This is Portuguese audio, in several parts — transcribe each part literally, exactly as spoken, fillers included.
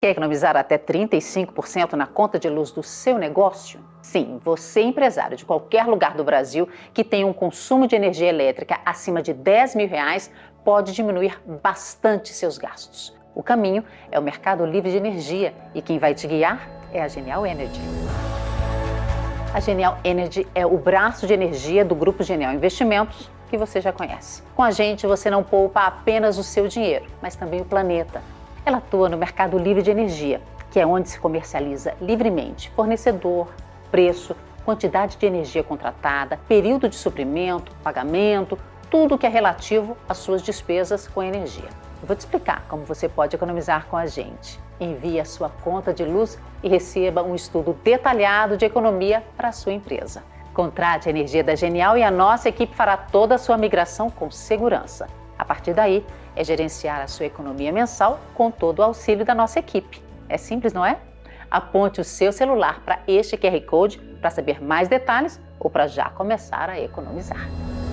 Quer economizar até trinta e cinco por cento na conta de luz do seu negócio? Sim, você, empresário de qualquer lugar do Brasil que tenha um consumo de energia elétrica acima de dez mil reais, pode diminuir bastante seus gastos. O caminho é o Mercado Livre de Energia e quem vai te guiar é a Genial Energy. A Genial Energy é o braço de energia do Grupo Genial Investimentos, que você já conhece. Com a gente, você não poupa apenas o seu dinheiro, mas também o planeta. Ela atua no Mercado Livre de Energia, que é onde se comercializa livremente fornecedor, preço, quantidade de energia contratada, período de suprimento, pagamento, tudo que é relativo às suas despesas com energia. Eu vou te explicar como você pode economizar com a gente. Envie a sua conta de luz e receba um estudo detalhado de economia para a sua empresa. Contrate a energia da Genial e a nossa equipe fará toda a sua migração com segurança. A partir daí, é gerenciar a sua economia mensal com todo o auxílio da nossa equipe. É simples, não é? Aponte o seu celular para este Q R Code para saber mais detalhes ou para já começar a economizar.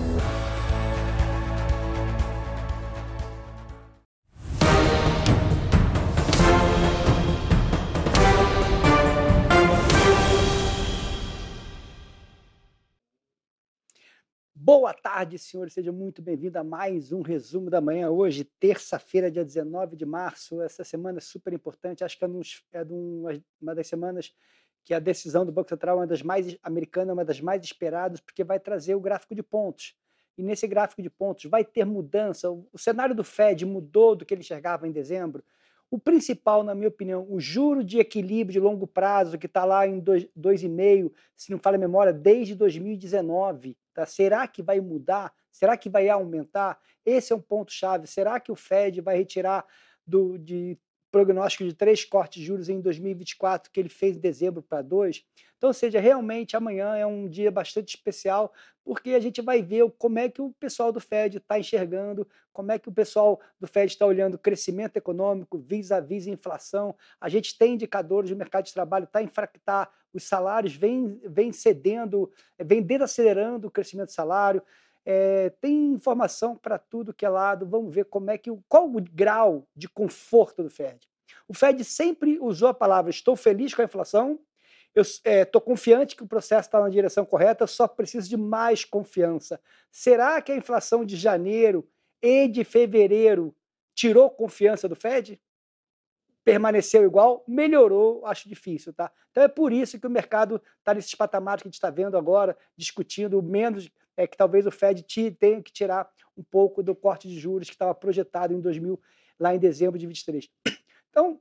Boa tarde, senhores. Seja muito bem-vindo a mais um resumo da manhã. Hoje, terça-feira, dia dezenove de março. Essa semana é super importante. Acho que é, nos, é de uma, uma das semanas que a decisão do Banco Central é uma das mais americana, é uma das mais esperadas, porque vai trazer o gráfico de pontos. E nesse gráfico de pontos vai ter mudança. O, o cenário do Fed mudou do que ele enxergava em dezembro. O principal, na minha opinião, o juro de equilíbrio de longo prazo, que está lá em dois vírgula cinco, se não falha a memória, desde dois mil e dezenove. Tá? Será que vai mudar? Será que vai aumentar? Esse é um ponto-chave. Será que o Fed vai retirar do, de prognóstico de três cortes de juros em dois mil e vinte e quatro, que ele fez em dezembro para dois? Então, ou seja, realmente amanhã é um dia bastante especial, porque a gente vai ver como é que o pessoal do Fed está enxergando, como é que o pessoal do Fed está olhando o crescimento econômico vis-à-vis inflação. A gente tem indicadores do mercado de trabalho, está infractar, os salários vêm vem cedendo, vem desacelerando o crescimento do salário. É, tem informação para tudo que é lado. Vamos ver como é que qual o grau de conforto do Fed. O Fed sempre usou a palavra estou feliz com a inflação, eu estou é, confiante que o processo está na direção correta, só preciso de mais confiança. Será que a inflação de janeiro e de fevereiro tirou confiança do Fed? Permaneceu igual? Melhorou? Acho difícil, tá? Então é por isso que o mercado está nesses patamares que a gente está vendo agora, discutindo menos, é, que talvez o Fed tenha que tirar um pouco do corte de juros que estava projetado em dois mil, lá em dezembro de vinte e três. Então,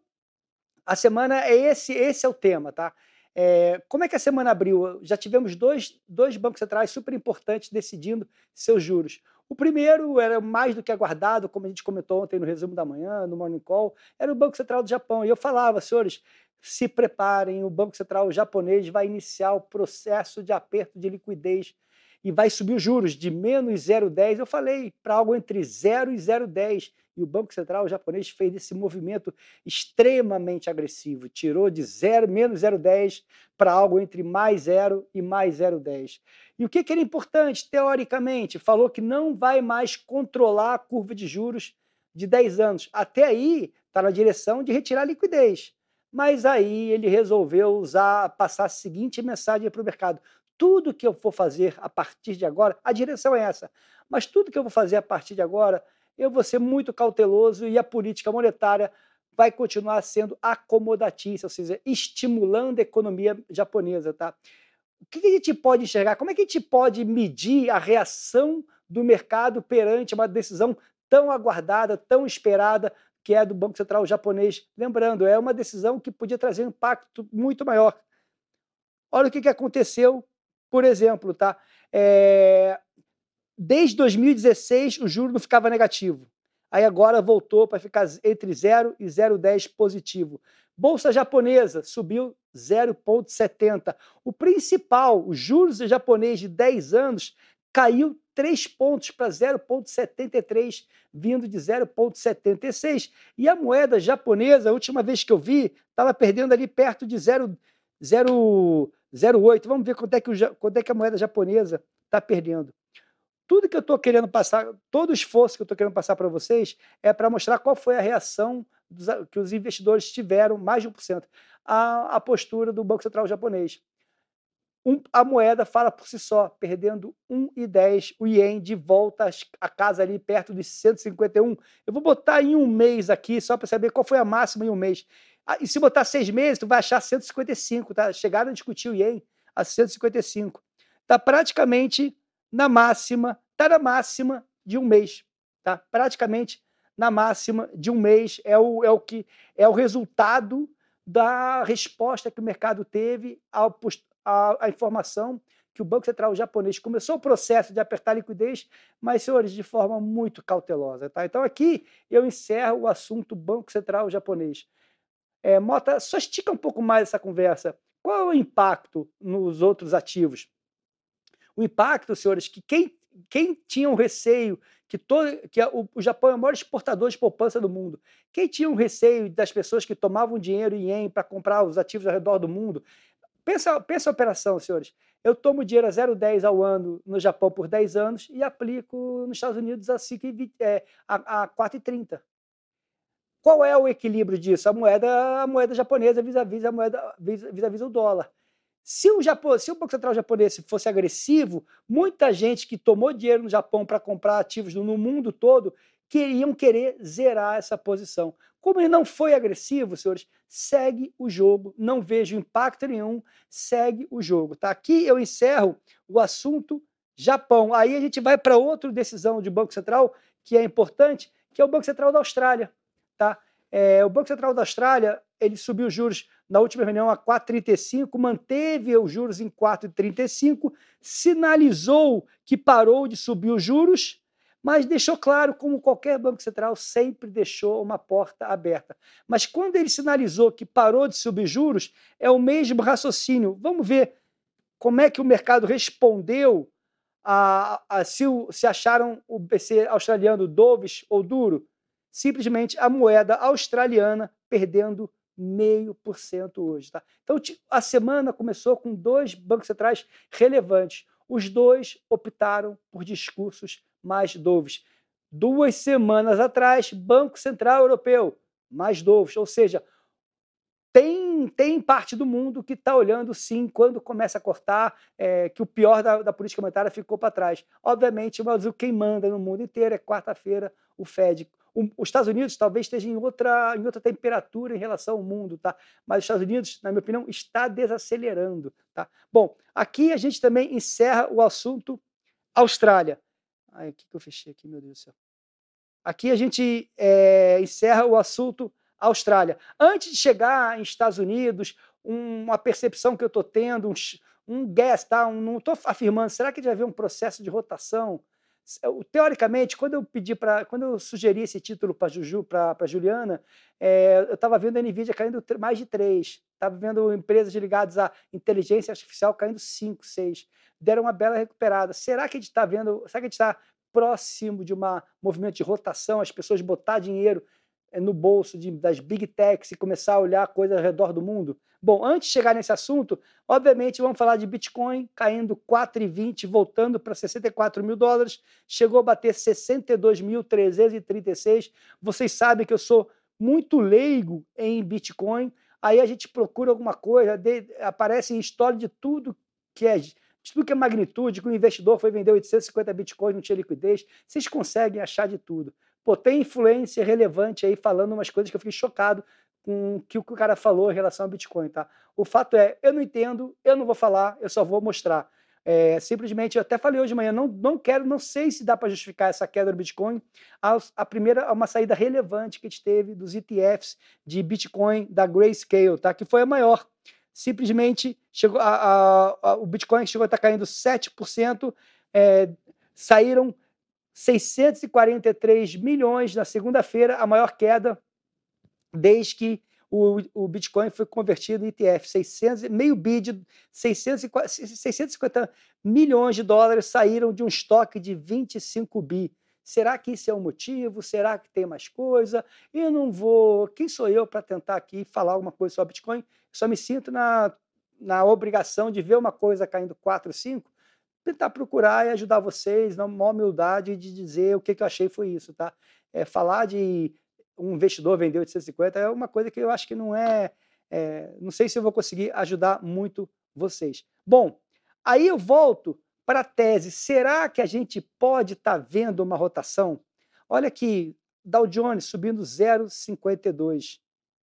a semana é esse, esse é o tema, tá? É, como é que a semana abriu? Já tivemos dois, dois bancos centrais super importantes decidindo seus juros. O primeiro era mais do que aguardado, como a gente comentou ontem no resumo da manhã, no Morning Call, era o Banco Central do Japão. E eu falava, senhores, se preparem, o Banco Central japonês vai iniciar o processo de aperto de liquidez e vai subir os juros de menos zero vírgula dez. Eu falei para algo entre zero e zero vírgula dez. E o Banco Central japonês fez esse movimento extremamente agressivo, tirou de zero, menos zero vírgula dez para algo entre mais zero e mais zero vírgula dez. E o que, que era importante, teoricamente? Falou que não vai mais controlar a curva de juros de dez anos. Até aí está na direção de retirar a liquidez. Mas aí ele resolveu usar, passar a seguinte mensagem para o mercado: tudo que eu for fazer a partir de agora, a direção é essa, mas tudo que eu vou fazer a partir de agora, eu vou ser muito cauteloso e a política monetária vai continuar sendo acomodatícia, ou seja, estimulando a economia japonesa, tá? O que a gente pode enxergar? Como é que a gente pode medir a reação do mercado perante uma decisão tão aguardada, tão esperada, que é a do Banco Central japonês? Lembrando, é uma decisão que podia trazer um impacto muito maior. Olha o que, que aconteceu, por exemplo, tá? É... Desde dois mil e dezesseis o juro não ficava negativo. Aí agora voltou para ficar entre zero e zero vírgula dez positivo. Bolsa japonesa subiu zero vírgula setenta. O principal, os juros japonês de dez anos, caiu três pontos para zero vírgula setenta e três, vindo de zero vírgula setenta e seis. E a moeda japonesa, a última vez que eu vi, estava perdendo ali perto de zero vírgula zero oito. Vamos ver quanto é que, o, quanto é que a moeda japonesa está perdendo. tudo que eu estou querendo passar, todo o esforço que eu estou querendo passar para vocês é para mostrar qual foi a reação dos, que os investidores tiveram, mais de um por cento, à, à postura do Banco Central japonês. Um, a moeda fala por si só, perdendo um e dez, o ien de volta a casa ali perto dos cento e cinquenta e um. Eu vou botar em um mês aqui, só para saber qual foi a máxima em um mês. Ah, e se botar seis meses, tu vai achar cento e cinquenta e cinco, tá? Chegaram a discutir o ien a cento e cinquenta e cinco. Está praticamente na máxima, está na máxima de um mês, tá? Praticamente na máxima de um mês é o, é o que é o resultado da resposta que o mercado teve ao post a, a informação que o Banco Central japonês começou o processo de apertar a liquidez, mas, senhores, de forma muito cautelosa. Tá? Então, aqui eu encerro o assunto Banco Central japonês. É, Mota, só estica um pouco mais essa conversa. Qual é o impacto nos outros ativos? O impacto, senhores, que quem, quem tinha um receio, que, todo, que o, o Japão é o maior exportador de poupança do mundo, quem tinha um receio das pessoas que tomavam dinheiro em ien para comprar os ativos ao redor do mundo, Pensa, pensa a operação, senhores. Eu tomo dinheiro a zero vírgula dez ao ano no Japão por dez anos e aplico nos Estados Unidos a, cinco, é, a, a quatro vírgula trinta. Qual é o equilíbrio disso? A moeda, a moeda japonesa vis-à-vis a moeda vis-à-vis o dólar. Se o, Japão, se o Banco Central japonês fosse agressivo, muita gente que tomou dinheiro no Japão para comprar ativos no mundo todo queriam querer zerar essa posição. Como ele não foi agressivo, senhores, segue o jogo, não vejo impacto nenhum, segue o jogo. Tá? Aqui eu encerro o assunto Japão. Aí a gente vai para outra decisão de Banco Central que é importante, que é o Banco Central da Austrália. Tá? É, o Banco Central da Austrália ele subiu os juros na última reunião a quatro vírgula trinta e cinco, manteve os juros em quatro vírgula trinta e cinco, sinalizou que parou de subir os juros, mas deixou claro, como qualquer banco central sempre deixou uma porta aberta. Mas quando ele sinalizou que parou de subir juros, é o mesmo raciocínio. Vamos ver como é que o mercado respondeu a, a se, o, se acharam o B C australiano dovish ou duro. Simplesmente a moeda australiana perdendo meio por cento hoje. Tá? Então, a semana começou com dois bancos centrais relevantes. Os dois optaram por discursos mais dovish. Duas semanas atrás, Banco Central Europeu, mais dovish. Ou seja, tem, tem parte do mundo que está olhando, sim, quando começa a cortar, é, que o pior da, da política monetária ficou para trás. Obviamente, mas quem manda no mundo inteiro é quarta-feira o Fed. O, os Estados Unidos talvez esteja em outra, em outra temperatura em relação ao mundo, tá? Mas os Estados Unidos, na minha opinião, está desacelerando. Tá? Bom, aqui a gente também encerra o assunto Austrália. Ai, o que, que eu fechei aqui, meu Deus do céu? Aqui a gente é, encerra o assunto Austrália. Antes de chegar em Estados Unidos, uma percepção que eu estou tendo, um, um guess, tá? Um, não estou afirmando, será que vai haver um processo de rotação? Teoricamente, quando eu pedi para, quando eu sugeri esse título para Juju, para Juliana, é, eu estava vendo a Nvidia caindo mais de três, estava vendo empresas ligadas à inteligência artificial caindo cinco, seis, deram uma bela recuperada. Será que a gente está vendo? Será que a gente está próximo de um movimento de rotação, as pessoas botar dinheiro no bolso de, das big techs e começar a olhar coisas ao redor do mundo? Bom, antes de chegar nesse assunto, obviamente vamos falar de Bitcoin caindo quatro vírgula vinte, voltando para sessenta e quatro mil dólares, chegou a bater sessenta e dois mil trezentos e trinta e seis. Vocês sabem que eu sou muito leigo em Bitcoin, aí a gente procura alguma coisa, de, aparece em história de tudo que é de tudo que é magnitude, que o investidor foi vender oitocentos e cinquenta bitcoins, não tinha liquidez, vocês conseguem achar de tudo. Pô, tem influência relevante aí falando umas coisas que eu fiquei chocado com o que o cara falou em relação ao Bitcoin, tá? O fato é, eu não entendo, eu não vou falar, eu só vou mostrar. É, simplesmente, eu até falei hoje de manhã, não, não quero, não sei se dá para justificar essa queda do Bitcoin. A, a primeira, uma saída relevante que a gente teve dos E T Fs de Bitcoin da Grayscale, tá? Que foi a maior. Simplesmente chegou a, a, a, o Bitcoin chegou a estar caindo sete por cento, é, saíram seiscentos e quarenta e três milhões na segunda-feira, a maior queda desde que o, o Bitcoin foi convertido em E T F. seiscentos, meio bi de seiscentos e cinquenta milhões de dólares saíram de um estoque de vinte e cinco bi. Será que isso é um motivo? Será que tem mais coisa? Eu não vou... Quem sou eu para tentar aqui falar alguma coisa sobre Bitcoin? Só me sinto na, na obrigação de ver uma coisa caindo quatro, cinco, tentar procurar e ajudar vocês na maior humildade de dizer o que, que eu achei foi isso, tá? É, falar de um investidor vender oitocentos e cinquenta é uma coisa que eu acho que não é, é não sei se eu vou conseguir ajudar muito vocês. Bom, aí eu volto para a tese. Será que a gente pode estar tá vendo uma rotação? Olha aqui, Dow Jones subindo zero vírgula cinquenta e dois.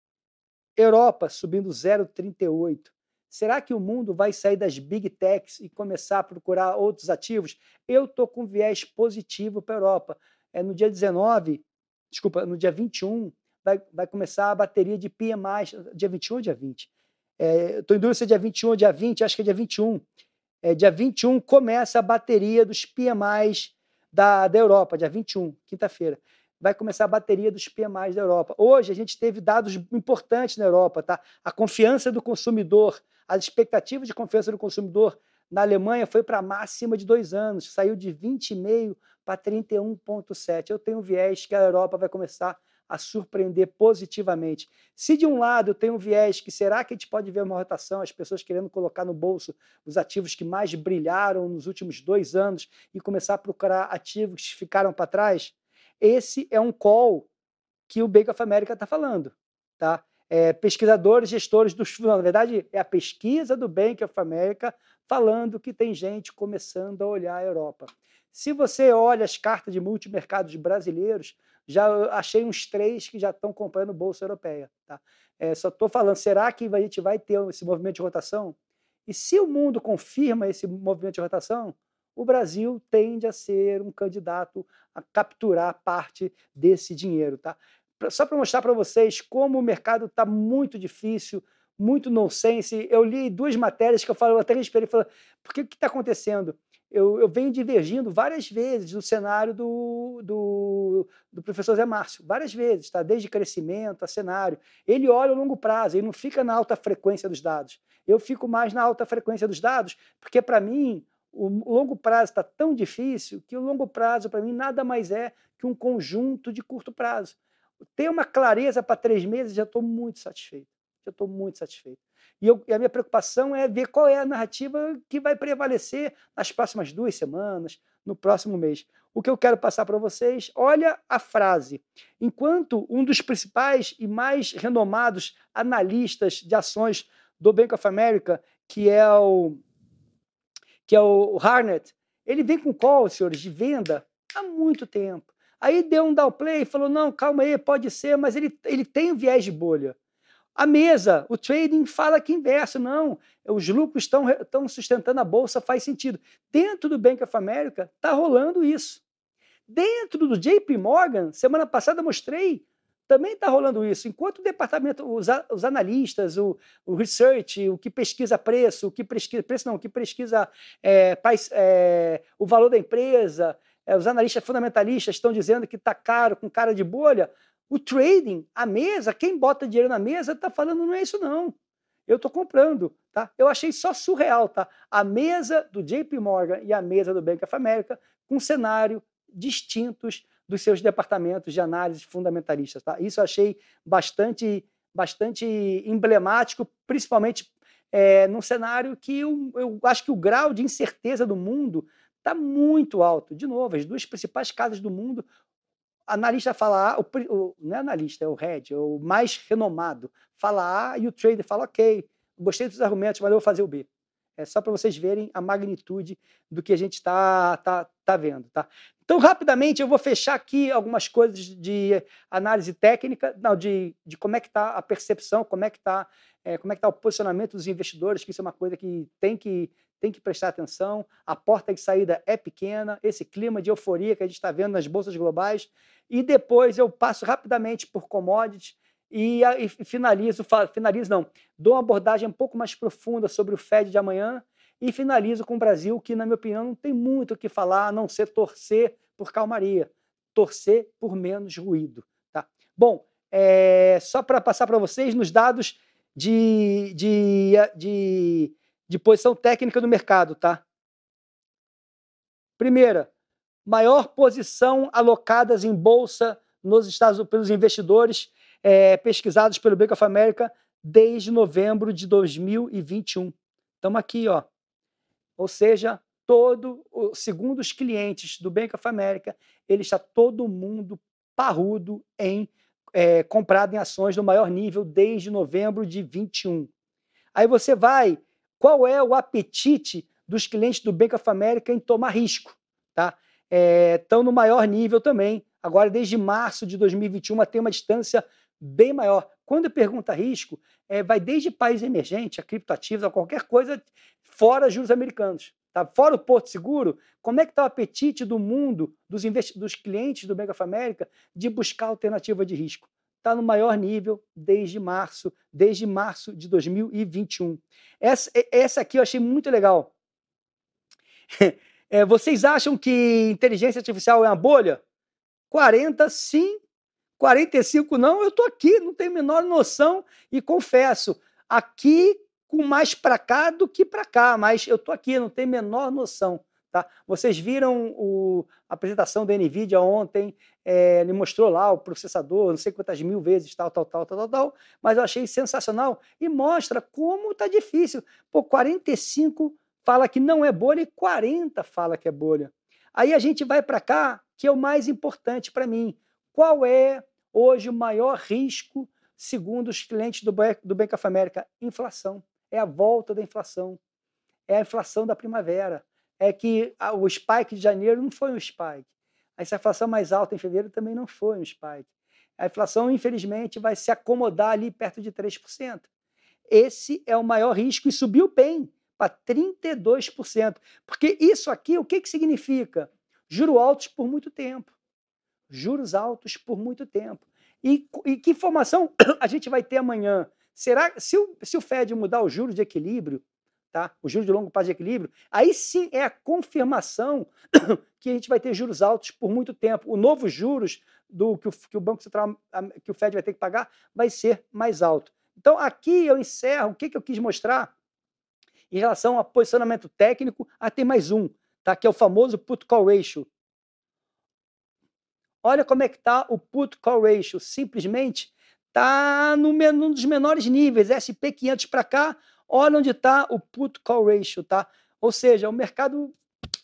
Europa subindo zero vírgula trinta e oito. Será que o mundo vai sair das big techs e começar a procurar outros ativos? Eu estou com viés positivo para a Europa. É, no dia dezenove, desculpa, no dia vinte e um, vai, vai começar a bateria de P M Is. Dia vinte e um ou dia vinte? É, Estou em dúvida se é dia vinte e um ou dia vinte, acho que é dia vinte e um. É, dia vinte e um começa a bateria dos P M Is da, da Europa, dia vinte e um, quinta-feira. Vai começar a bateria dos P M Is da Europa. Hoje a gente teve dados importantes na Europa, tá? A confiança do consumidor, as expectativas de confiança do consumidor na Alemanha foi para a máxima de dois anos, saiu de vinte vírgula cinco para trinta e um vírgula sete. Eu tenho um viés que a Europa vai começar a surpreender positivamente. Se de um lado eu tenho um viés que será que a gente pode ver uma rotação, as pessoas querendo colocar no bolso os ativos que mais brilharam nos últimos dois anos e começar a procurar ativos que ficaram para trás, esse é um call que o Bank of America está falando. Tá? É, pesquisadores, gestores dos fundos, na verdade, é a pesquisa do Bank of America falando que tem gente começando a olhar a Europa. Se você olha as cartas de multimercados brasileiros, já achei uns três que já estão comprando bolsa europeia. Tá? É, só estou falando, será que a gente vai ter esse movimento de rotação? E se o mundo confirma esse movimento de rotação, o Brasil tende a ser um candidato a capturar parte desse dinheiro. Tá? Só para mostrar para vocês como o mercado está muito difícil, muito nonsense. Eu li duas matérias que eu falo, eu até esperei e falei, por que está acontecendo? Eu, eu venho divergindo várias vezes do cenário do, do, do professor Zé Márcio, várias vezes, tá? Desde crescimento a cenário. Ele olha o longo prazo, ele não fica na alta frequência dos dados. Eu fico mais na alta frequência dos dados, porque para mim o longo prazo está tão difícil que o longo prazo para mim nada mais é que um conjunto de curto prazo. Ter uma clareza para três meses, já estou muito satisfeito. Já estou muito satisfeito. E, eu, e a minha preocupação é ver qual é a narrativa que vai prevalecer nas próximas duas semanas, no próximo mês. O que eu quero passar para vocês, olha a frase. Enquanto um dos principais e mais renomados analistas de ações do Bank of America, que é o, que é o Harnett, ele vem com call, senhores, de venda há muito tempo. Aí deu um downplay e falou, não, calma aí, pode ser, mas ele, ele tem um viés de bolha. A mesa, o trading fala que inverso, não, os lucros estão, estão sustentando a bolsa, faz sentido. Dentro do Bank of America está rolando isso. Dentro do J P Morgan, semana passada mostrei, também está rolando isso. Enquanto o departamento, os, os analistas, o, o research, o que pesquisa preço, o que pesquisa, preço não, o que pesquisa é, é, o valor da empresa, é, os analistas fundamentalistas estão dizendo que está caro, com cara de bolha, o trading, a mesa, quem bota dinheiro na mesa está falando não é isso não. Eu estou comprando, tá? Eu achei só surreal, tá? A mesa do J P Morgan e a mesa do Bank of America com cenário distintos dos seus departamentos de análise fundamentalistas, tá? Isso eu achei bastante, bastante emblemático, principalmente é, num cenário que eu, eu acho que o grau de incerteza do mundo está muito alto. De novo, as duas principais casas do mundo, analista fala A, o, o, não é analista, é o head, é o mais renomado, fala A e o trader fala, ok, gostei dos argumentos, mas eu vou fazer o B. É só para vocês verem a magnitude do que a gente está tá, tá vendo. Tá? Então, rapidamente, eu vou fechar aqui algumas coisas de análise técnica, não, de, de como é que está a percepção, como é que está é, como é que tá o posicionamento dos investidores, que isso é uma coisa que tem que, tem que prestar atenção. A porta de saída é pequena, esse clima de euforia que a gente está vendo nas bolsas globais. E depois eu passo rapidamente por commodities e, e finalizo, finalizo não, dou uma abordagem um pouco mais profunda sobre o Fed de amanhã e finalizo com o Brasil, que, na minha opinião, não tem muito o que falar, a não ser torcer por calmaria, torcer por menos ruído. Tá? Bom, é, só para passar para vocês, nos dados de, de, de, de posição técnica do mercado. Tá? Primeira, maior posição alocadas em bolsa nos Estados Unidos pelos investidores é, pesquisados pelo Bank of America desde novembro de dois mil e vinte e um. Estamos aqui, ó. Ou seja, todo, segundo os clientes do Bank of America, ele está todo mundo parrudo em é, comprado em ações no maior nível desde novembro de vinte e um. Aí você vai, qual é o apetite dos clientes do Bank of America em tomar risco? Tá? Estão é, no maior nível também, agora desde março de dois mil e vinte e um, tem uma distância bem maior. Quando pergunta risco, é, vai desde país emergente, a criptoativos, a qualquer coisa fora juros americanos. Tá? Fora o Porto Seguro, como é que está o apetite do mundo, dos, dos clientes do Bank of America, de buscar alternativa de risco? Está no maior nível desde março, desde março de dois mil e vinte e um. Essa, essa aqui eu achei muito legal. É, vocês acham que inteligência artificial é uma bolha? quarenta sim, quarenta e cinco não, eu estou aqui, não tenho a menor noção e confesso, aqui com mais para cá do que para cá, mas eu estou aqui, não tenho a menor noção. Tá? Vocês viram o, a apresentação da NVIDIA ontem, é, ele mostrou lá o processador, não sei quantas mil vezes, tal, tal, tal, tal, tal, tal, mas eu achei sensacional e mostra como está difícil. Pô, quarenta e cinco fala que não é bolha e quarenta fala que é bolha. Aí a gente vai para cá, que é o mais importante para mim. Qual é hoje o maior risco, segundo os clientes do Bank, do Bank of America? Inflação. É a volta da inflação. É a inflação da primavera. É que o spike de janeiro não foi um spike. Essa inflação mais alta em fevereiro também não foi um spike. A inflação, infelizmente, vai se acomodar ali perto de três por cento. Esse é o maior risco e subiu bem para trinta e dois por cento. Porque isso aqui, o que, que significa? Juros altos por muito tempo. Juros altos por muito tempo. E, e que informação a gente vai ter amanhã? Será se o, se o Fed mudar o juros de equilíbrio, tá? O juros de longo prazo de equilíbrio, aí sim é a confirmação que a gente vai ter juros altos por muito tempo. O novo juros do que o, que o Banco Central, que o Fed vai ter que pagar, vai ser mais alto. Então aqui eu encerro o que, que eu quis mostrar em relação a posicionamento técnico. Ah, tem mais um, tá? Que é o famoso put call ratio. Olha como é que está o put call ratio, simplesmente está no num dos menores níveis, S P quinhentos para cá, olha onde está o put call ratio, tá? Ou seja, o mercado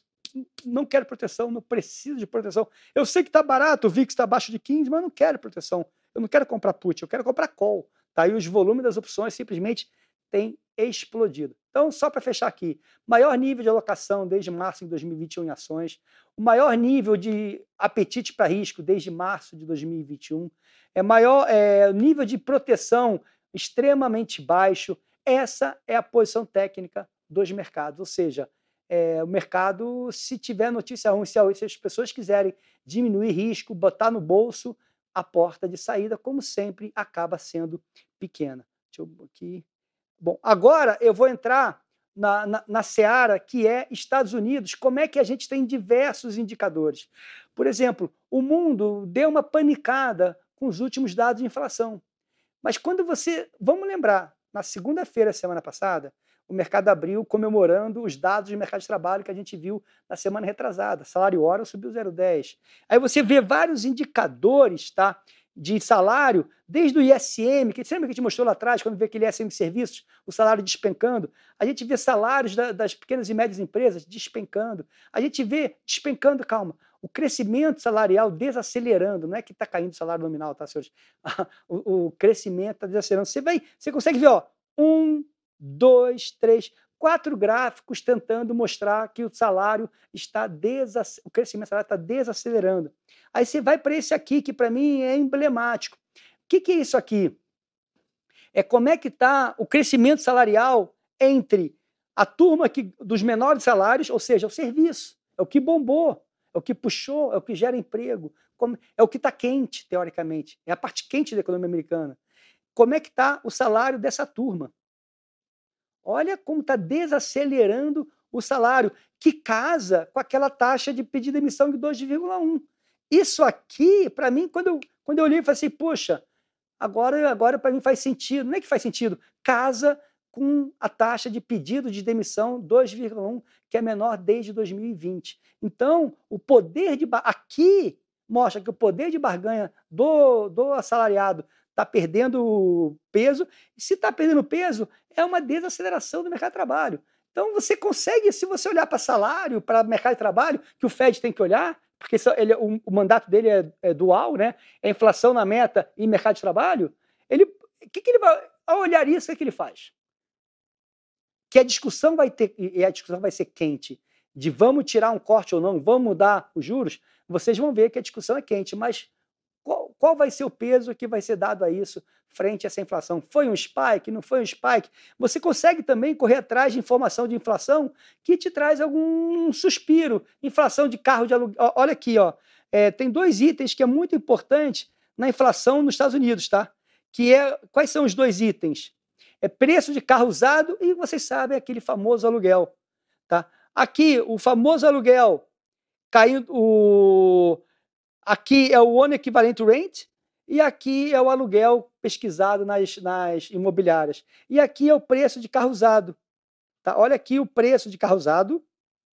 não quer proteção, não precisa de proteção. Eu sei que está barato, o V I X está abaixo de quinze, mas eu não quero proteção. Eu não quero comprar put, eu quero comprar call. Tá? E os volumes das opções simplesmente têm explodido. Então, só para fechar aqui, maior nível de alocação desde março de dois mil e vinte e um em ações, o maior nível de apetite para risco desde março de dois mil e vinte e um, é maior é, nível de proteção extremamente baixo. Essa é a posição técnica dos mercados, ou seja, é, o mercado, se tiver notícia ruim, se as pessoas quiserem diminuir risco, botar no bolso, a porta de saída, como sempre, acaba sendo pequena. Deixa eu aqui. Bom, agora eu vou entrar na, na, na seara que é Estados Unidos. Como é que a gente tem diversos indicadores? Por exemplo, o mundo deu uma panicada com os últimos dados de inflação. Mas quando você... Vamos lembrar, na segunda-feira, semana passada, o mercado abriu comemorando os dados de mercado de trabalho que a gente viu na semana retrasada. Salário hora subiu zero vírgula dez. Aí você vê vários indicadores, tá, de salário, desde o I S M, que sempre que a gente mostrou lá atrás, quando vê aquele I S M de serviços, o salário despencando, a gente vê salários da, das pequenas e médias empresas despencando, a gente vê despencando, calma, o crescimento salarial desacelerando, não é que está caindo o salário nominal, tá, senhores? o, o crescimento está desacelerando. Você, vai, você consegue ver, ó, um, dois, três, quatro gráficos tentando mostrar que o salário está desac... o crescimento salarial está desacelerando. Aí você vai para esse aqui, que para mim é emblemático. O que, que é isso aqui? É como é que está o crescimento salarial entre a turma que, dos menores salários, ou seja, o serviço, é o que bombou, é o que puxou, é o que gera emprego, é o que está quente, teoricamente, é a parte quente da economia americana. Como é que está o salário dessa turma? Olha como está desacelerando o salário, que casa com aquela taxa de pedido de emissão de dois vírgula um. Isso aqui, para mim, quando eu, quando eu li, eu falei assim, poxa, agora, agora para mim faz sentido. Não é que faz sentido, casa com a taxa de pedido de demissão dois vírgula um, que é menor desde dois mil e vinte. Então, o poder de... Aqui mostra que o poder de barganha do, do assalariado está perdendo peso, e se está perdendo peso, é uma desaceleração do mercado de trabalho. Então você consegue, se você olhar para salário, para mercado de trabalho, que o Fed tem que olhar, porque ele, o, o mandato dele é, é dual, né? É inflação na meta e mercado de trabalho. Ele, que, que ele vai, ao olhar isso, o que, que ele faz? Que a discussão vai ter, e a discussão vai ser quente, de vamos tirar um corte ou não, vamos mudar os juros, vocês vão ver que a discussão é quente, mas qual, qual vai ser o peso que vai ser dado a isso frente a essa inflação? Foi um spike? Não foi um spike? Você consegue também correr atrás de informação de inflação que te traz algum suspiro. Inflação de carro de aluguel. Olha aqui, ó. É, tem dois itens que é muito importante na inflação nos Estados Unidos, tá? Que é, quais são os dois itens? É preço de carro usado e, vocês sabem, aquele famoso aluguel. Tá? Aqui, o famoso aluguel, caindo, o... aqui é o One Equivalent Rent e aqui é o aluguel pesquisado nas, nas imobiliárias. E aqui é o preço de carro usado. Tá? Olha aqui o preço de carro usado.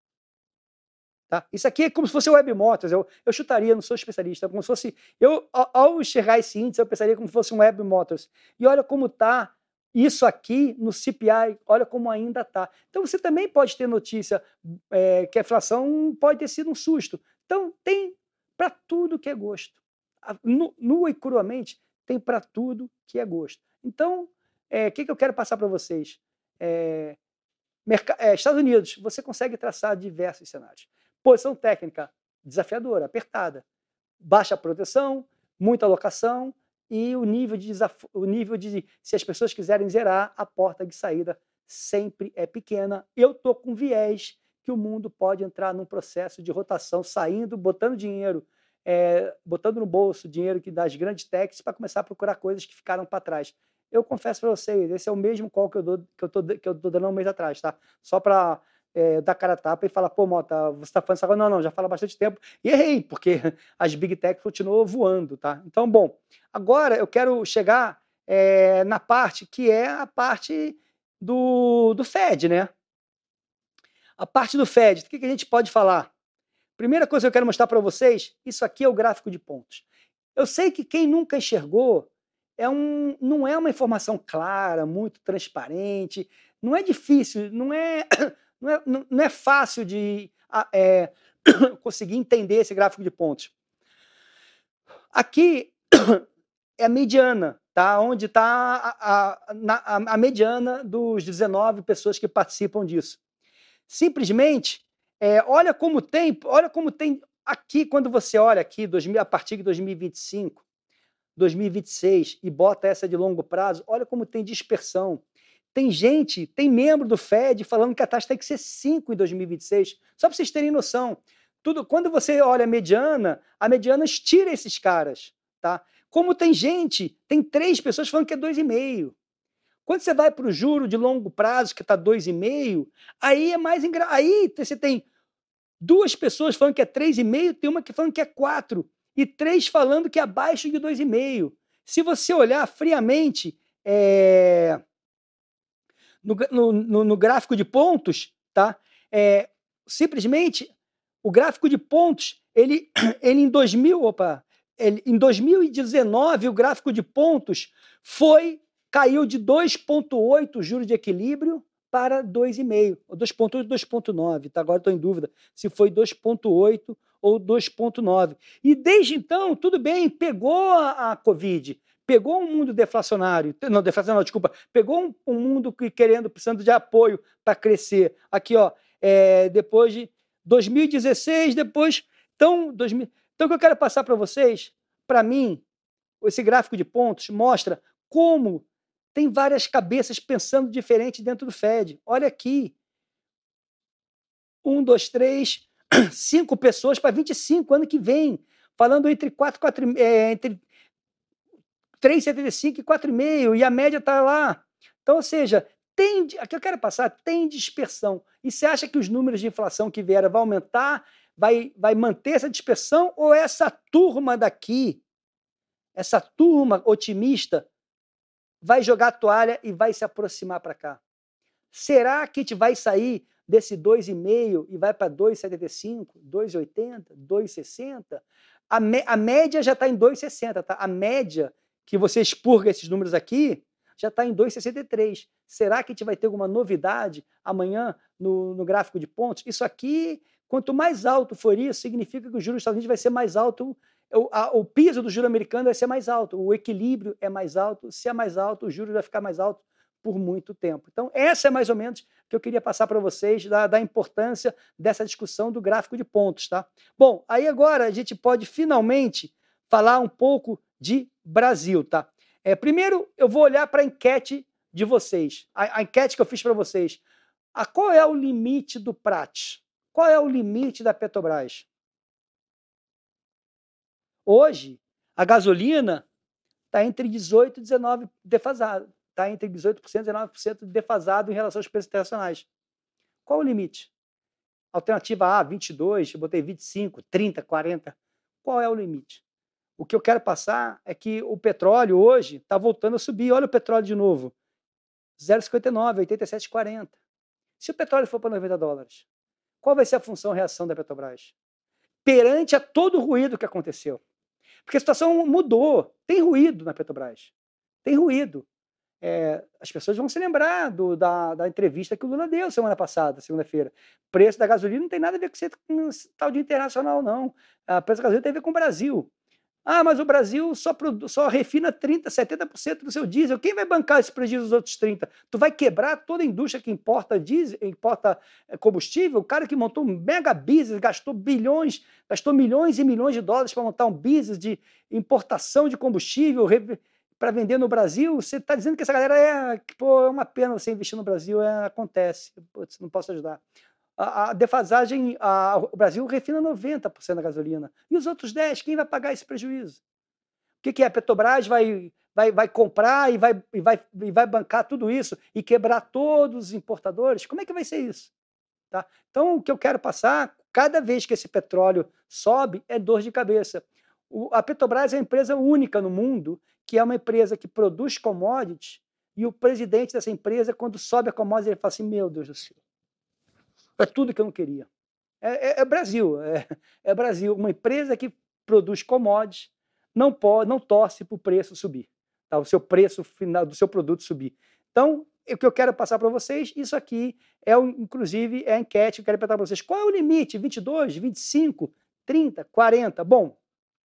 Tá? Isso aqui é como se fosse o Web Motors. Eu, eu chutaria, não sou especialista, como se fosse. Eu, ao, ao enxergar esse índice, eu pensaria como se fosse um Web Motors. E olha como está isso aqui no C P I, olha como ainda está. Então você também pode ter notícia é, que a inflação pode ter sido um susto. Então tem para tudo que é gosto. Nu, nua e cruamente, tem para tudo que é gosto. Então, o é, que, que eu quero passar para vocês? É, é, Estados Unidos, você consegue traçar diversos cenários. Posição técnica desafiadora, apertada. Baixa proteção, muita alocação e o nível de desafio, o nível de, se as pessoas quiserem zerar, a porta de saída sempre é pequena. Eu estou com viés que o mundo pode entrar num processo de rotação, saindo, botando dinheiro, é, botando no bolso dinheiro que das grandes techs para começar a procurar coisas que ficaram para trás. Eu confesso para vocês, esse é o mesmo call que eu dou, que eu tô, que eu tô dando um mês atrás, tá? Só para é, dar cara a tapa e falar, pô, Mota, você está falando isso agora? Não, não, já fala há bastante tempo. E errei, porque as Big Tech continuam voando, tá? Então, bom, agora eu quero chegar é, na parte que é a parte do, do Fed, né? A parte do Fed, o que, que a gente pode falar? Primeira coisa que eu quero mostrar para vocês, isso aqui é o gráfico de pontos. Eu sei que quem nunca enxergou, é um, não é uma informação clara, muito transparente, não é difícil, não é, não é, não é fácil de é, conseguir entender esse gráfico de pontos. Aqui é a mediana, tá? Onde está a, a, a, a mediana dos dezenove pessoas que participam disso. Simplesmente, é, olha como tem, olha como tem aqui, quando você olha aqui, dois mil, a partir de dois mil e vinte e cinco, dois mil e vinte e seis, e bota essa de longo prazo, olha como tem dispersão. Tem gente, tem membro do Fed falando que a taxa tem que ser cinco em dois mil e vinte e seis, só para vocês terem noção. Tudo, quando você olha a mediana, a mediana estira esses caras, tá? Como tem gente, tem três pessoas falando que é dois vírgula cinco. Quando você vai para o juro de longo prazo, que está dois vírgula cinco, aí é mais engraçado. Aí você tem duas pessoas falando que é três vírgula cinco, tem uma que falando que é quatro, e três falando que é abaixo de dois vírgula cinco. Se você olhar friamente é, no, no, no gráfico de pontos, tá? É, simplesmente o gráfico de pontos, ele, ele em dois mil, opa, ele, em dois mil e dezenove, o gráfico de pontos foi caiu de dois vírgula oito juros de equilíbrio para dois vírgula cinco, dois vírgula oito, dois vírgula nove, tá? Agora estou em dúvida se foi dois vírgula oito ou dois vírgula nove. E desde então, tudo bem, pegou a, a Covid, pegou um mundo deflacionário, não, deflacionário, desculpa, pegou um, um mundo que querendo, precisando de apoio para crescer. Aqui, ó, é, depois de dois mil e dezesseis, depois, então, dois mil, então o que eu quero passar para vocês, para mim, esse gráfico de pontos mostra como tem várias cabeças pensando diferente dentro do Fed. Olha aqui. Um, dois, três, cinco pessoas para vinte e cinco ano que vem. Falando entre, quatro, quatro, é, entre três vírgula setenta e cinco e quatro vírgula cinco. E a média está lá. Então, ou seja, tem, aqui eu quero passar, tem dispersão. E você acha que os números de inflação que vieram vão aumentar? Vai, vai manter essa dispersão? Ou essa turma daqui, essa turma otimista, vai jogar a toalha e vai se aproximar para cá? Será que a gente vai sair desse dois vírgula cinco e vai para dois vírgula setenta e cinco, dois vírgula oitenta, dois vírgula sessenta? A, a média já está em dois vírgula sessenta, tá? A média que você expurga esses números aqui, já está em dois vírgula sessenta e três. Será que a gente vai ter alguma novidade amanhã no, no gráfico de pontos? Isso aqui, quanto mais alto for isso, significa que o juro dos Estados Unidos vai ser mais alto, o, a, o piso do juro americano vai ser mais alto, o equilíbrio é mais alto, se é mais alto, o juro vai ficar mais alto por muito tempo. Então, essa é mais ou menos que eu queria passar para vocês da, da importância dessa discussão do gráfico de pontos, tá? Bom, aí agora a gente pode finalmente falar um pouco de Brasil, tá? É, primeiro, eu vou olhar para a enquete de vocês, a, a enquete que eu fiz para vocês. A, qual é o limite do Prate? Qual é o limite da Petrobras? Hoje, a gasolina está entre dezoito e dezenove defasado. Está entre dezoito por cento e dezenove por cento defasado em relação aos preços internacionais. Qual o limite? Alternativa A, vinte e dois, eu botei vinte e cinco, trinta, quarenta. Qual é o limite? O que eu quero passar é que o petróleo hoje está voltando a subir. Olha o petróleo de novo. zero vírgula cinquenta e nove, oitenta e sete vírgula quarenta. Se o petróleo for para noventa dólares, qual vai ser a função, a reação da Petrobras? Perante a todo o ruído que aconteceu. Porque a situação mudou. Tem ruído na Petrobras. Tem ruído. É, as pessoas vão se lembrar do, da, da entrevista que o Lula deu semana passada, segunda-feira. O preço da gasolina não tem nada a ver com esse tal de internacional, não. O preço da gasolina tem a ver com o Brasil. Ah, mas o Brasil só, só refina trinta, setenta por cento do seu diesel. Quem vai bancar esse prejuízo dos outros trinta por cento? Tu vai quebrar toda a indústria que importa diesel, importa combustível? O cara que montou um mega business, gastou bilhões, gastou milhões e milhões de dólares para montar um business de importação de combustível para vender no Brasil. Você está dizendo que essa galera é, pô, é uma pena você investir no Brasil, é, acontece. Putz, não posso ajudar. A, a defasagem, a, o Brasil refina noventa por cento da gasolina. E os outros dez por cento, quem vai pagar esse prejuízo? O que, que é? A Petrobras vai, vai, vai comprar e vai, e, vai, e vai bancar tudo isso e quebrar todos os importadores? Como é que vai ser isso? Tá? Então, o que eu quero passar, cada vez que esse petróleo sobe, é dor de cabeça. O, a Petrobras é a empresa única no mundo que é uma empresa que produz commodities e o presidente dessa empresa, quando sobe a commodity, ele fala assim, meu Deus do céu, é tudo que eu não queria. É, é, é Brasil, é, é Brasil. Uma empresa que produz commodities não pode, não torce para o preço subir, tá? O seu preço final do seu produto subir. Então, o que eu quero passar para vocês, isso aqui é, inclusive, é a enquete que eu quero perguntar para vocês. Qual é o limite? vinte e dois, vinte e cinco, trinta, quarenta? Bom,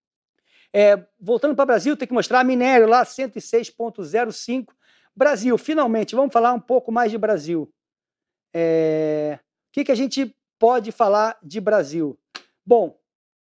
é, voltando para o Brasil, tem que mostrar minério lá, cento e seis vírgula zero cinco. Brasil, finalmente, vamos falar um pouco mais de Brasil. É... O que, que a gente pode falar de Brasil? Bom,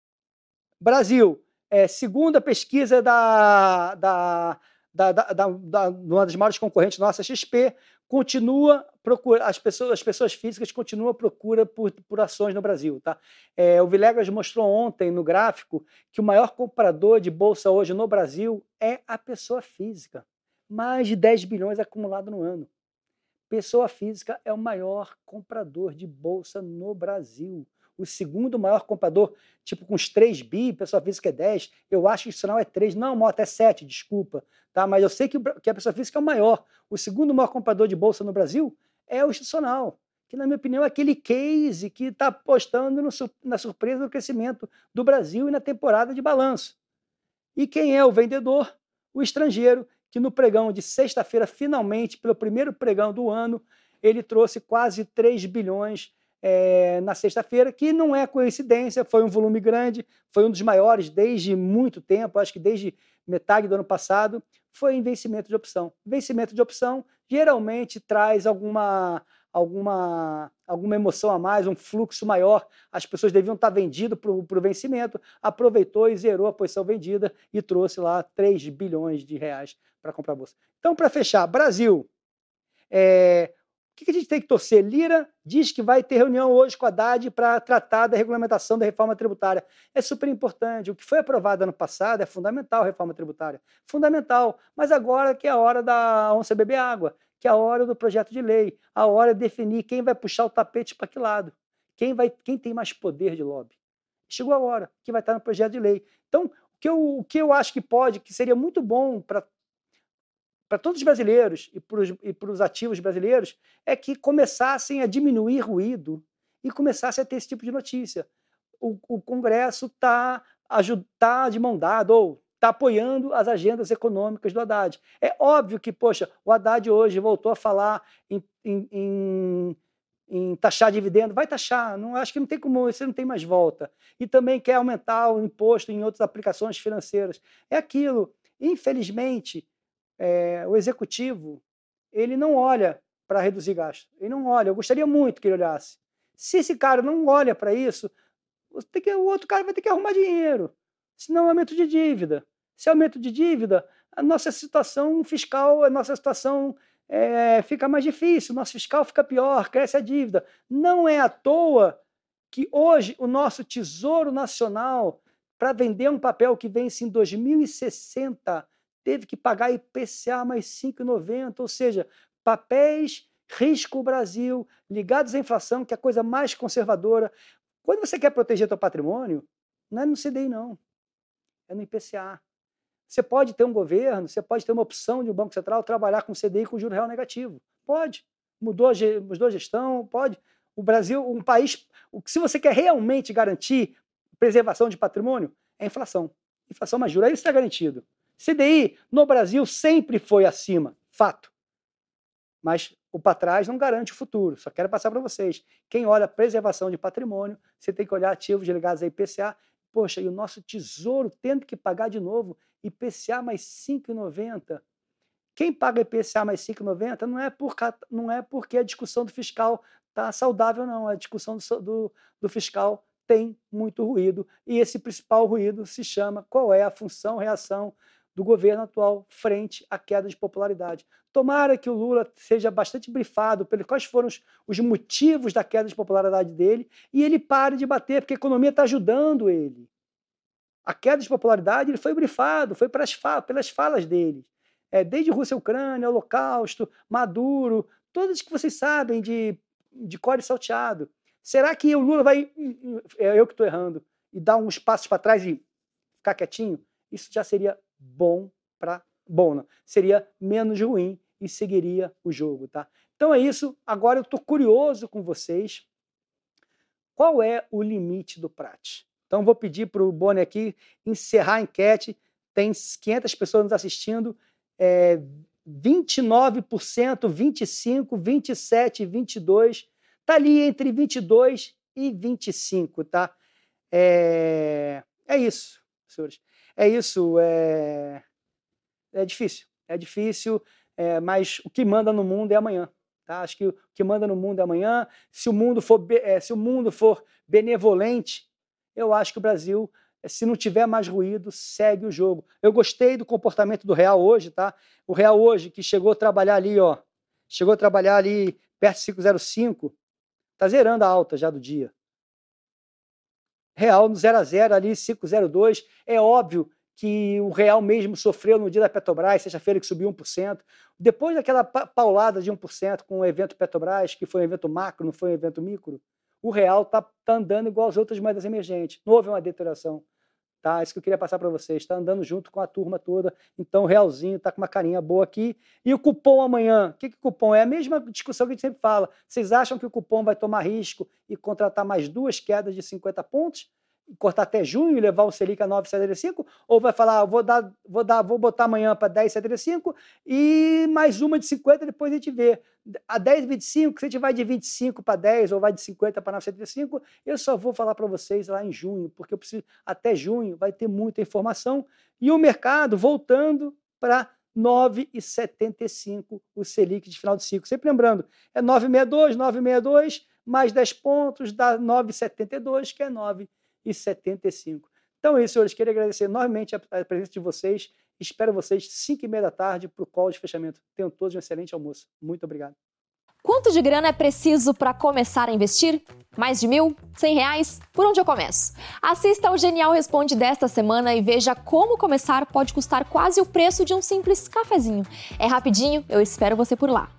Brasil, é, segundo a pesquisa da, da, da, da, da, da uma das maiores concorrentes nossa, X P, continua procura, as pessoas, as pessoas físicas continuam à procura por, por ações no Brasil. Tá? É, o Vilegas mostrou ontem no gráfico que o maior comprador de bolsa hoje no Brasil é a pessoa física. Mais de dez bilhões acumulado no ano. Pessoa física é o maior comprador de bolsa no Brasil. O segundo maior comprador, tipo com uns três bi, pessoa física é dez, eu acho que o institucional é três, não, Mota, é sete, desculpa. Tá? Mas eu sei que, que a pessoa física é o maior. O segundo maior comprador de bolsa no Brasil é o institucional, que na minha opinião é aquele case que está apostando no, na surpresa do crescimento do Brasil e na temporada de balanço. E quem é o vendedor? O estrangeiro, que no pregão de sexta-feira, finalmente, pelo primeiro pregão do ano, ele trouxe quase três bilhões é, na sexta-feira, que não é coincidência, foi um volume grande, foi um dos maiores desde muito tempo, acho que desde metade do ano passado, foi em vencimento de opção. Vencimento de opção geralmente traz alguma, alguma, alguma emoção a mais, um fluxo maior, as pessoas deviam estar vendidas para o vencimento, aproveitou e zerou a posição vendida e trouxe lá três bilhões de reais para comprar a bolsa. Então, para fechar, Brasil, é, o que a gente tem que torcer? Lira diz que vai ter reunião hoje com a Haddad para tratar da regulamentação da reforma tributária. É super importante. O que foi aprovado ano passado é fundamental, a reforma tributária. Fundamental. Mas agora que é a hora da onça beber água, que é a hora do projeto de lei, a hora de definir quem vai puxar o tapete para que lado, quem, vai, quem tem mais poder de lobby. Chegou a hora, que vai estar no projeto de lei. Então, o que eu, o que eu acho que pode, que seria muito bom para para todos os brasileiros e para os ativos brasileiros, é que começassem a diminuir ruído e começassem a ter esse tipo de notícia. O, o Congresso está tá de mão dada, ou está apoiando as agendas econômicas do Haddad. É óbvio que, poxa, o Haddad hoje voltou a falar em, em, em, em taxar dividendo. Vai taxar, não, acho que não tem como, você não tem mais volta. E também quer aumentar o imposto em outras aplicações financeiras. É aquilo. Infelizmente, é, o executivo, ele não olha para reduzir gastos. Ele não olha. Eu gostaria muito que ele olhasse. Se esse cara não olha para isso, tem que, o outro cara vai ter que arrumar dinheiro. Senão é aumento de dívida. Se é aumento de dívida, a nossa situação fiscal, a nossa situação é, fica mais difícil, o nosso fiscal fica pior, cresce a dívida. Não é à toa que hoje o nosso Tesouro Nacional, para vender um papel que vence em dois mil e sessenta, teve que pagar I P C A mais cinco vírgula noventa, ou seja, papéis risco Brasil, ligados à inflação, que é a coisa mais conservadora. Quando você quer proteger seu patrimônio, não é no C D I, não. É no I P C A. Você pode ter um governo, você pode ter uma opção de um Banco Central trabalhar com C D I com juro real negativo. Pode. Mudou a, mudou a gestão, pode. O Brasil, um país... Se você quer realmente garantir preservação de patrimônio, é inflação. Inflação mais juros, aí isso está garantido. C D I no Brasil sempre foi acima, fato. Mas o para trás não garante o futuro. Só quero passar para vocês. Quem olha preservação de patrimônio, você tem que olhar ativos ligados a I P C A. Poxa, e o nosso tesouro tendo que pagar de novo I P C A mais cinco vírgula noventa. Quem paga I P C A mais cinco vírgula noventa não é, por, não é porque a discussão do fiscal está saudável, não. A discussão do, do, do fiscal tem muito ruído. E esse principal ruído se chama qual é a função, reação do governo atual frente à queda de popularidade. Tomara que o Lula seja bastante brifado pelos quais foram os, os motivos da queda de popularidade dele e ele pare de bater, porque a economia está ajudando ele. A queda de popularidade ele foi brifado, foi pelas, fa pelas falas dele. É, desde Rússia e Ucrânia, Holocausto, Maduro, todas que vocês sabem de, de core salteado. Será que o Lula vai, é eu que estou errando, e dar uns passos para trás e ficar quietinho? Isso já seria bom para... Bom, não. Seria menos ruim e seguiria o jogo, tá? Então é isso. Agora eu estou curioso com vocês. Qual é o limite do Prati? Então vou pedir para o Boni aqui encerrar a enquete. Tem quinhentas pessoas nos assistindo. É, vinte e nove por cento, vinte e cinco por cento, vinte e sete por cento, vinte e dois por cento. Está ali entre vinte e dois por cento e vinte e cinco por cento, tá? É, é isso, senhores. É isso. É, é difícil. É difícil, é, mas o que manda no mundo é amanhã. Tá? Acho que o que manda no mundo é amanhã. Se o mundo for, é, se o mundo for benevolente, eu acho que o Brasil, se não tiver mais ruído, segue o jogo. Eu gostei do comportamento do real hoje, tá? O real hoje, que chegou a trabalhar ali, ó, chegou a trabalhar ali perto de cinco vírgula zero cinco, tá zerando a alta já do dia. Real no zero a zero ali, cinco vírgula zero dois. É óbvio que o real mesmo sofreu no dia da Petrobras, sexta-feira que subiu um por cento. Depois daquela paulada de um por cento com o evento Petrobras, que foi um evento macro, não foi um evento micro, o real está tá andando igual as outras moedas emergentes. Não houve uma deterioração. Tá? Isso que eu queria passar para vocês. Está andando junto com a turma toda. Então o realzinho está com uma carinha boa aqui. E o cupom amanhã? O que, que o cupom é? A mesma discussão que a gente sempre fala. Vocês acham que o cupom vai tomar risco e contratar mais duas quedas de cinquenta pontos? Cortar até junho e levar o Selic a nove vírgula setenta e cinco, ou vai falar, vou, dar, vou, dar, vou botar amanhã para dez vírgula setenta e cinco e mais uma de cinquenta, depois a gente vê. A dez vírgula vinte e cinco, se a gente vai de vinte e cinco para dez ou vai de cinquenta para nove vírgula setenta e cinco, eu só vou falar para vocês lá em junho, porque eu preciso, até junho vai ter muita informação e o mercado voltando para nove vírgula setenta e cinco, o Selic de final de ciclo. Sempre lembrando, é nove vírgula sessenta e dois, nove vírgula sessenta e dois, mais dez pontos, dá nove vírgula setenta e dois, que é nove e setenta e cinco. Então é isso, senhores. Queria agradecer enormemente a, a presença de vocês. Espero vocês cinco e meia da tarde para o call de fechamento. Tenham todos um excelente almoço. Muito obrigado. Quanto de grana é preciso para começar a investir? Mais de mil? Cem reais? Por onde eu começo? Assista ao Genial Responde desta semana e veja como começar pode custar quase o preço de um simples cafezinho. É rapidinho, eu espero você por lá.